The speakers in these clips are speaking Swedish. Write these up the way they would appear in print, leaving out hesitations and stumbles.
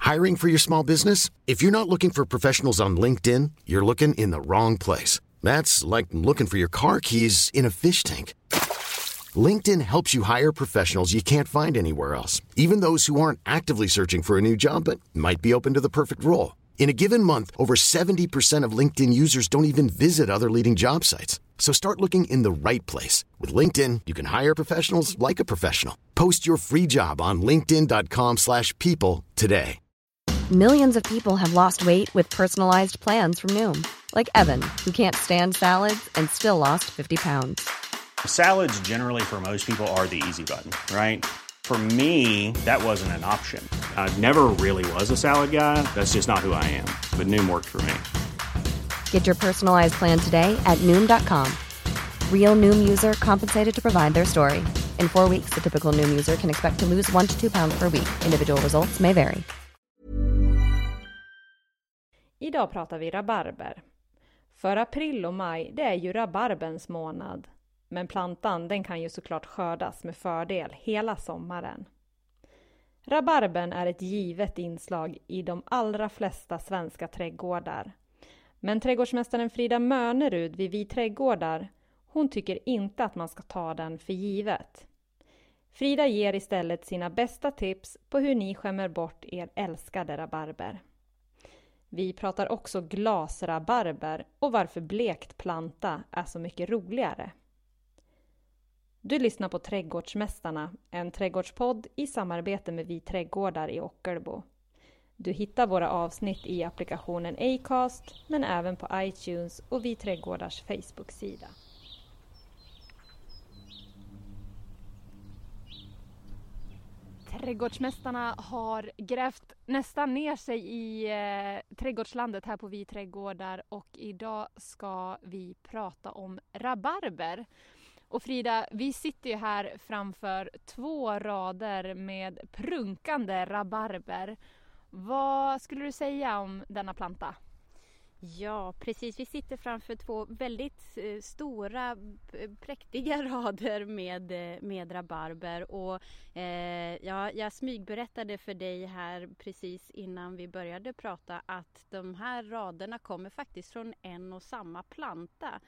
Hiring for your small business? If you're not looking for professionals on LinkedIn, you're looking in the wrong place. That's like looking for your car keys in a fish tank. LinkedIn helps you hire professionals you can't find anywhere else, even those who aren't actively searching for a new job but might be open to the perfect role. In a given month, over 70% of LinkedIn users don't even visit other leading job sites. So start looking in the right place. With LinkedIn, you can hire professionals like a professional. Post your free job on linkedin.com/people today. Millions of people have lost weight with personalized plans from Noom. Like Evan, who can't stand salads and still lost 50 pounds. Salads generally for most people are the easy button, right? For me, that wasn't an option. I never really was a salad guy. That's just not who I am. But Noom worked for me. Get your personalized plan today at Noom.com. Real Noom user compensated to provide their story. In 4 weeks, the typical Noom user can expect to lose 1 to 2 pounds per week. Individual results may vary. Idag pratar vi rabarber. För april och maj, det är ju rabarbens månad. Men plantan, den kan ju såklart skördas med fördel hela sommaren. Rabarbern är ett givet inslag i de allra flesta svenska trädgårdar. Men trädgårdsmästaren Frida Mönerud vid Vi trädgårdar, hon tycker inte att man ska ta den för givet. Frida ger istället sina bästa tips på hur ni skämmer bort er älskade rabarber. Vi pratar också glasrabarber och varför blekt planta är så mycket roligare. Du lyssnar på Trädgårdsmästarna, en trädgårdspodd i samarbete med Vi trädgårdar i Ockelbo. Du hittar våra avsnitt i applikationen Acast, men även på iTunes och Vi trädgårdars Facebook-sida. Trädgårdsmästarna har grävt nästan ner sig i trädgårdslandet här på Vi trädgårdar och idag ska vi prata om rabarber. Och Frida, vi sitter ju här framför 2 rader med prunkande rabarber. Vad skulle du säga om denna planta? Ja, precis. Vi sitter framför 2 väldigt stora, präktiga rader med rabarber. Och jag smygberättade för dig här precis innan vi började prata att de här raderna kommer faktiskt från en och samma planta.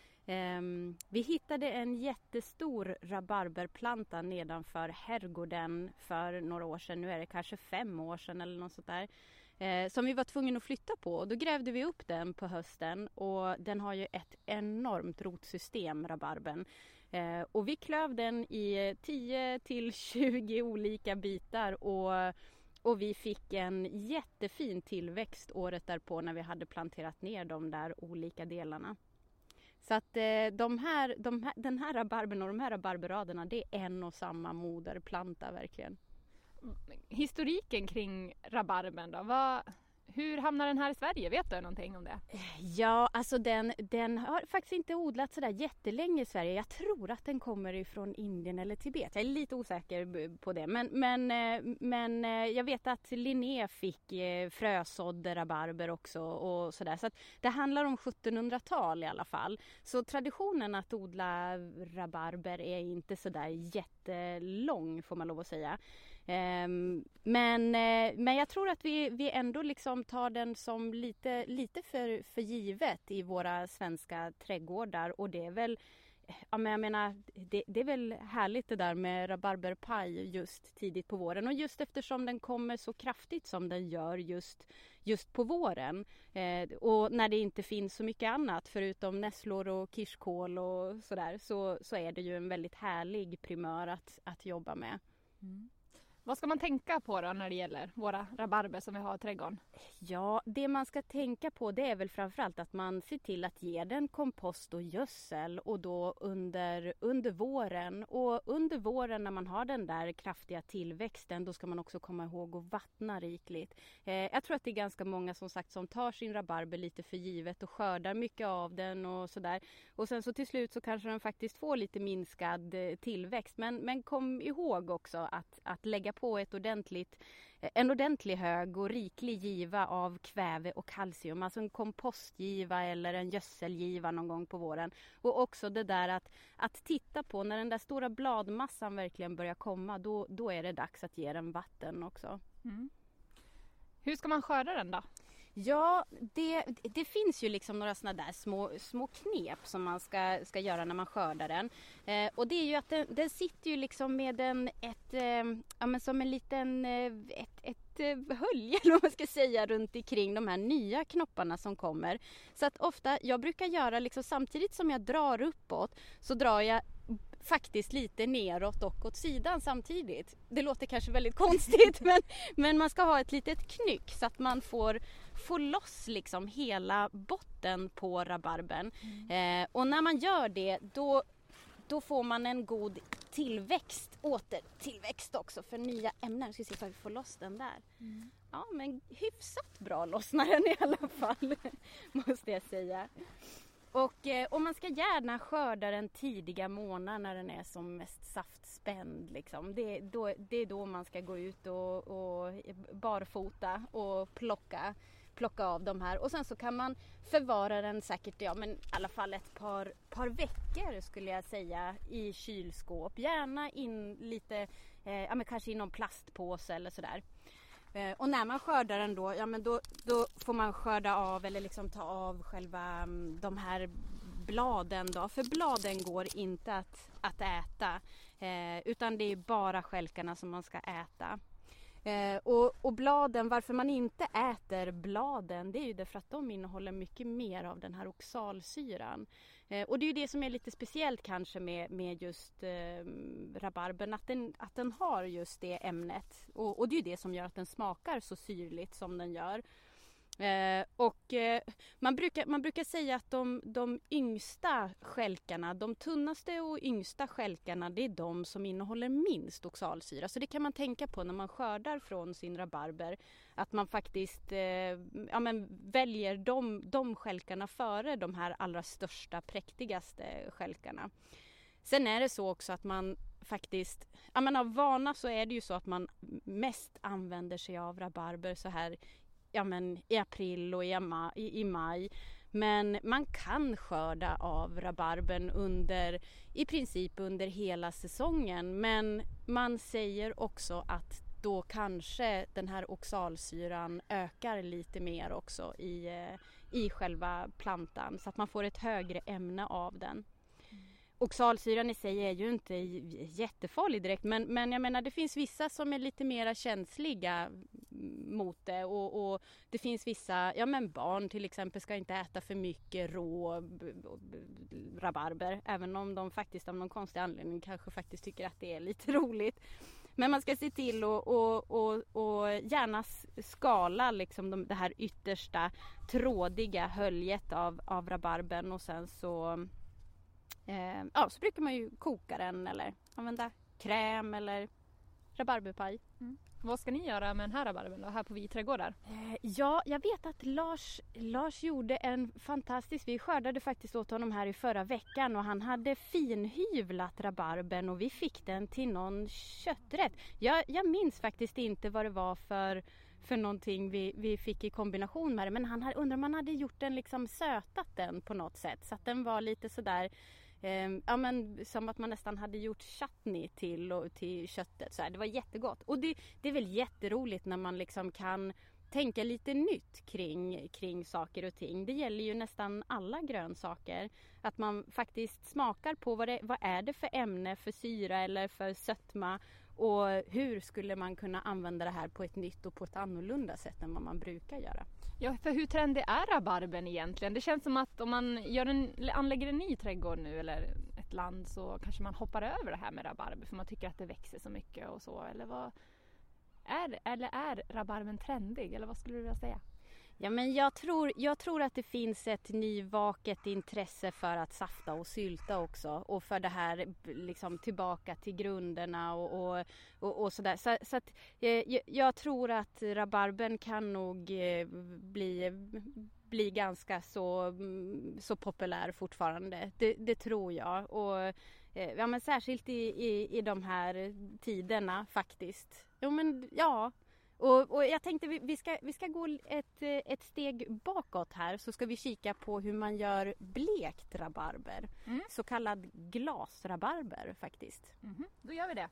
Vi hittade en jättestor rabarberplanta nedanför herrgården för några år sedan. Nu är det kanske 5 år sedan eller något sånt där. Som vi var tvungna att flytta på. Och då grävde vi upp den på hösten. Och den har ju ett enormt rotsystem, rabarben. Och vi klöv den i 10-20 olika bitar. Och vi fick en jättefin tillväxt året därpå när vi hade planterat ner de där olika delarna. Så att den här rabarben och de här rabarberraderna, det är en och samma moderplanta verkligen. Historiken kring rabarben då? Hur hamnar den här i Sverige? Vet du någonting om det? Ja, alltså den har faktiskt inte odlats sådär jättelänge i Sverige. Jag tror att den kommer ifrån Indien eller Tibet. Jag är lite osäker på det. Men jag vet att Linné fick frösådd rabarber också och sådär. Så att det handlar om 1700-tal i alla fall. Så traditionen att odla rabarber är inte sådär jättelång, får man lov att säga. Men jag tror att vi ändå liksom tar den som lite för givet i våra svenska trädgårdar, och det är väl, ja, men jag menar, det är väl härligt det där med rabarberpaj just tidigt på våren, och just eftersom den kommer så kraftigt som den gör just på våren, och när det inte finns så mycket annat förutom nässlor och kirskål och sådär, så är det ju en väldigt härlig primör att jobba med. Mm. Vad ska man tänka på då när det gäller våra rabarber som vi har i trädgården? Ja, det man ska tänka på, det är väl framförallt att man ser till att ge den kompost och gödsel, och då under våren. Och under våren när man har den där kraftiga tillväxten, då ska man också komma ihåg att vattna rikligt. Jag tror att det är ganska många som tar sin rabarber lite för givet och skördar mycket av den och sådär. Och sen så till slut så kanske den faktiskt får lite minskad tillväxt. Men kom ihåg också att lägga på en ordentlig hög och riklig giva av kväve och kalcium. Alltså en kompostgiva eller en gödselgiva någon gång på våren. Och också det där att titta på när den där stora bladmassan verkligen börjar komma. Då är det dags att ge den vatten också. Mm. Hur ska man skörda den då? Ja, det finns ju liksom några såna där små knep som man ska göra när man skördar den. Och det är ju att den sitter ju liksom med som en liten hölje eller vad man ska säga runt omkring de här nya knopparna som kommer. Så att ofta, jag brukar göra liksom samtidigt som jag drar uppåt så drar jag faktiskt lite neråt och åt sidan samtidigt. Det låter kanske väldigt konstigt men man ska ha ett litet knyck så att man får loss liksom hela botten på rabarbern. Och när man gör det då får man en god återtillväxt också för nya ämnen. Jag ska se om vi får loss den där. Ja, men hyfsat bra lossnar den i alla fall måste jag säga. Och man ska gärna skörda den tidiga månaden när den är som mest saftspänd. Liksom. Det är då man ska gå ut och barfota och plocka av de här. Och sen så kan man förvara den säkert, men i alla fall ett par veckor skulle jag säga i kylskåp. Gärna in lite, kanske i någon plastpåse eller sådär. Och när man skördar den då får man skörda av eller liksom ta av själva de här bladen då. För bladen går inte att äta utan det är bara stjälkarna som man ska äta. Och bladen, varför man inte äter bladen, det är ju därför att de innehåller mycket mer av den här oxalsyran. Och det är ju det som är lite speciellt kanske med just rabarbern, att den har just det ämnet. Och det är ju det som gör att den smakar så syrligt som den gör. Man brukar säga att de yngsta stjälkarna, de tunnaste och yngsta stjälkarna, det är de som innehåller minst oxalsyra. Så det kan man tänka på när man skördar från sin rabarber, att man faktiskt väljer de stjälkarna före de här allra största, präktigaste stjälkarna. Sen är det så också att man faktiskt, av vana så är det ju så att man mest använder sig av rabarber så här i april och i maj. Men man kan skörda av rabarbern i princip under hela säsongen. Men man säger också att då kanske den här oxalsyran ökar lite mer också i själva plantan. Så att man får ett högre ämne av den. Oxalsyran i sig är ju inte jättefarlig direkt, men jag menar det finns vissa som är lite mer känsliga mot det och det finns vissa, barn till exempel ska inte äta för mycket rå rabarber, även om de faktiskt av någon konstig anledning kanske faktiskt tycker att det är lite roligt. Men man ska se till och gärna skala liksom det här yttersta trådiga höljet av rabarbern och sen så brukar man ju koka den eller använda kräm eller rabarberpaj. Vad ska ni göra med den här rabarbern då, här på Viträdgårdar? Ja, jag vet att Lars gjorde en fantastisk, vi skördade faktiskt åt honom här i förra veckan och han hade finhyvlat rabarbern och vi fick den till någon kötträtt. Jag minns faktiskt inte vad det var för någonting vi fick i kombination med det, men han undrar om man hade gjort den liksom sötat den på något sätt så att den var lite sådär som att man nästan hade gjort chutney till köttet. Så här, det var jättegott. Och det är väl jätteroligt när man liksom kan tänka lite nytt kring saker och ting. Det gäller ju nästan alla grönsaker. Att man faktiskt smakar på vad är det för ämne, för syra eller för sötma. Och hur skulle man kunna använda det här på ett nytt och på ett annorlunda sätt än vad man brukar göra. Ja, för hur trendig är rabarbern egentligen? Det känns som att om man anlägger en ny trädgård nu eller ett land så kanske man hoppar över det här med rabarber för man tycker att det växer så mycket och så. Eller vad är rabarbern trendig? Eller vad skulle du vilja säga? Ja, men jag tror att det finns ett nyvaket intresse för att safta och sylta också och för det här liksom tillbaka till grunderna och sådär. Så att jag tror att rabarbern kan nog bli ganska så populär fortfarande. Det tror jag och men särskilt i de här tiderna faktiskt. Jo men ja. Och jag tänkte vi ska gå ett steg bakåt här så ska vi kika på hur man gör blekt rabarber. Så kallad glasrabarber faktiskt. Då gör vi det.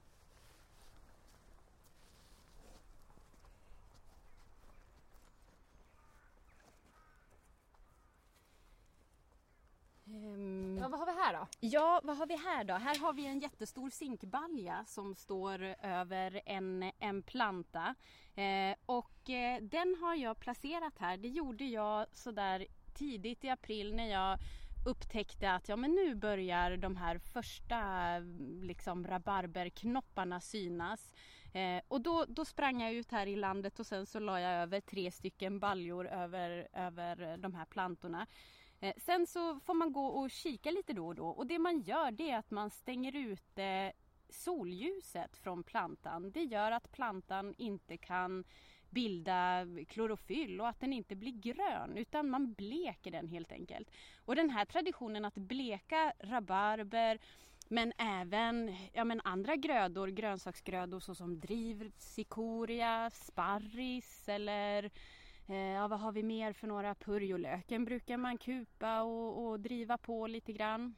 vad har vi här då? Ja, vad har vi här då? Här har vi en jättestor zinkbalja som står över en planta. Den har jag placerat här. Det gjorde jag sådär tidigt i april när jag upptäckte att men nu börjar de här första liksom rabarberknopparna synas. Och då sprang jag ut här i landet och sen så la jag över 3 stycken baljor över de här plantorna. Sen så får man gå och kika lite då och då. Och det man gör, det är att man stänger ut solljuset från plantan. Det gör att plantan inte kan bilda klorofyll och att den inte blir grön, utan man bleker den helt enkelt. Och den här traditionen att bleka rabarber, men även andra grödor, grönsaksgrödor såsom drivsikoria, sparris eller vad har vi mer för några? Purjolöken brukar man kupa och driva på lite grann.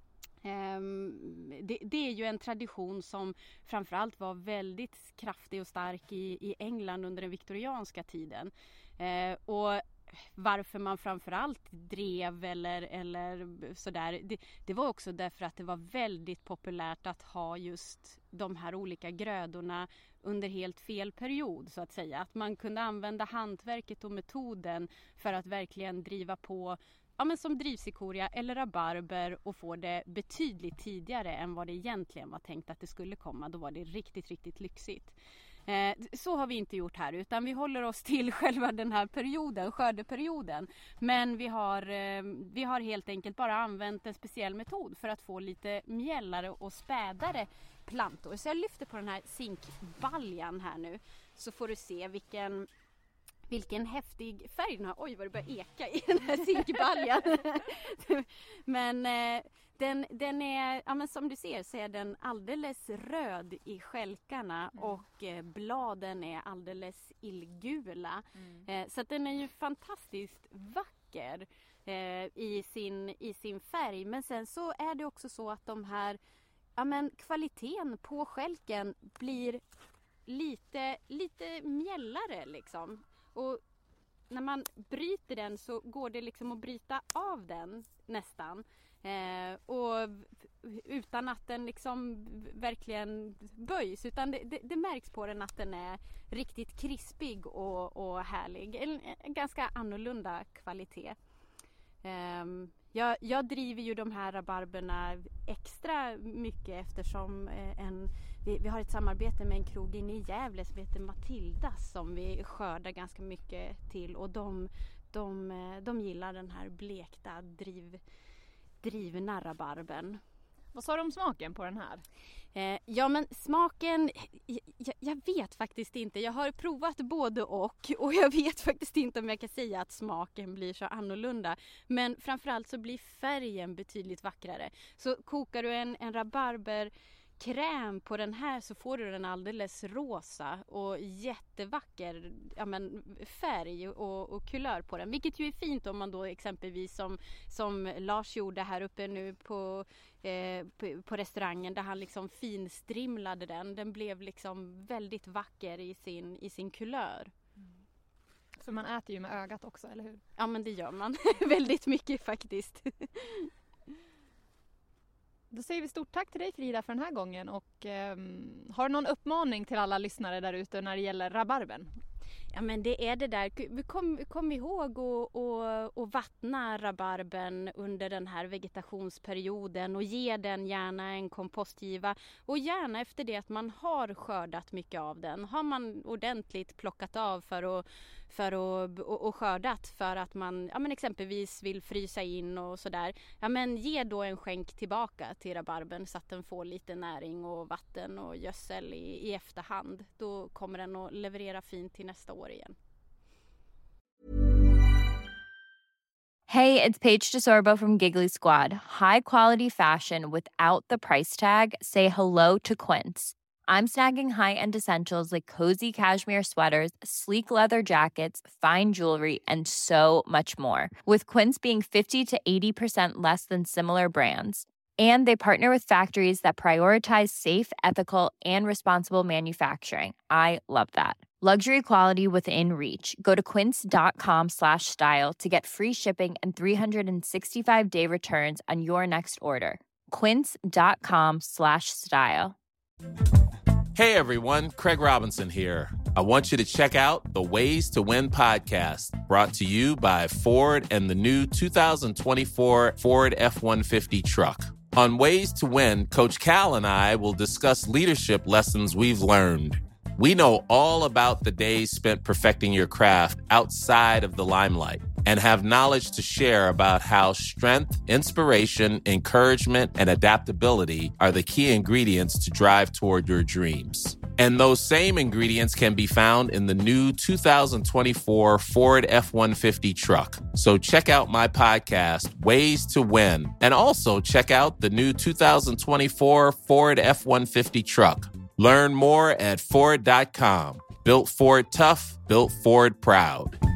Det är ju en tradition som framförallt var väldigt kraftig och stark i England under den viktorianska tiden. Och varför man framförallt drev eller sådär, det var också därför att det var väldigt populärt att ha just de här olika grödorna under helt fel period så att säga. Att man kunde använda hantverket och metoden för att verkligen driva på som drivsikoria eller rabarber och få det betydligt tidigare än vad det egentligen var tänkt att det skulle komma. Då var det riktigt, riktigt lyxigt. Så har vi inte gjort här, utan vi håller oss till själva den här perioden, skördeperioden. Men vi har helt enkelt bara använt en speciell metod för att få lite mjällare och spädare plantor. Så jag lyfter på den här zinkbaljan här nu, så får du se vilken häftig färg den har. Oj, vad det börjar eka i den här zinkbaljan. Men den är, som du ser så är den alldeles röd i skälkarna och bladen är alldeles illgula. Så att den är ju fantastiskt vacker i sin färg. Men sen så är det också så att de här, kvaliteten på skälken blir lite mjällare liksom. Och när man bryter den så går det liksom att bryta av den nästan. Och utan att den liksom verkligen böjs. Utan det märks på den att den är riktigt krispig och härlig. En ganska annorlunda kvalitet. Jag driver ju de här rabarberna extra mycket eftersom vi har ett samarbete med en krog inne i Gävle som heter Matildas som vi skördar ganska mycket till, och de gillar den här blekta drivna rabarbern. Vad sa du om smaken på den här? Men smaken, jag vet faktiskt inte. Jag har provat både och jag vet faktiskt inte om jag kan säga att smaken blir så annorlunda. Men framförallt så blir färgen betydligt vackrare. Så kokar du en rabarberkräm på den här så får du den alldeles rosa och jättevacker färg och kulör på den. Vilket ju är fint om man då exempelvis som Lars gjorde här uppe nu på restaurangen där han liksom finstrimlade den. Den blev liksom väldigt vacker i sin kulör. För man äter ju med ögat också, eller hur? Ja, men det gör man. Väldigt mycket faktiskt. Då säger vi stort tack till dig, Frida, för den här gången. Och har du någon uppmaning till alla lyssnare där ute när det gäller rabarbern? Ja, men det är det där. Kom ihåg att vattna rabarbern under den här vegetationsperioden och ge den gärna en kompostgiva. Och gärna efter det att man har skördat mycket av den. Har man ordentligt plockat av för att skördat för att man exempelvis vill frysa in och sådär. Ja, men ge då en skänk tillbaka till rabarbern så att den får lite näring och vatten och gödsel i efterhand. Då kommer den att leverera fint till nästa år igen. Hey, it's Paige DeSorbo from Giggly Squad. High quality fashion without the price tag. Say hello to Quince. I'm snagging high-end essentials like cozy cashmere sweaters, sleek leather jackets, fine jewelry, and so much more. With Quince being 50 to 80% less than similar brands. And they partner with factories that prioritize safe, ethical, and responsible manufacturing. I love that. Luxury quality within reach. Go to quince.com/style to get free shipping and 365-day returns on your next order. Quince.com/style. Hey everyone, Craig Robinson here. I want you to check out the Ways to Win podcast, brought to you by Ford and the new 2024 Ford F-150 truck. On Ways to Win, Coach Cal and I will discuss leadership lessons we've learned. We know all about the days spent perfecting your craft outside of the limelight and have knowledge to share about how strength, inspiration, encouragement, and adaptability are the key ingredients to drive toward your dreams. And those same ingredients can be found in the new 2024 Ford F-150 truck. So check out my podcast, Ways to Win, and also check out the new 2024 Ford F-150 truck. Learn more at Ford.com. Built Ford tough, built Ford proud.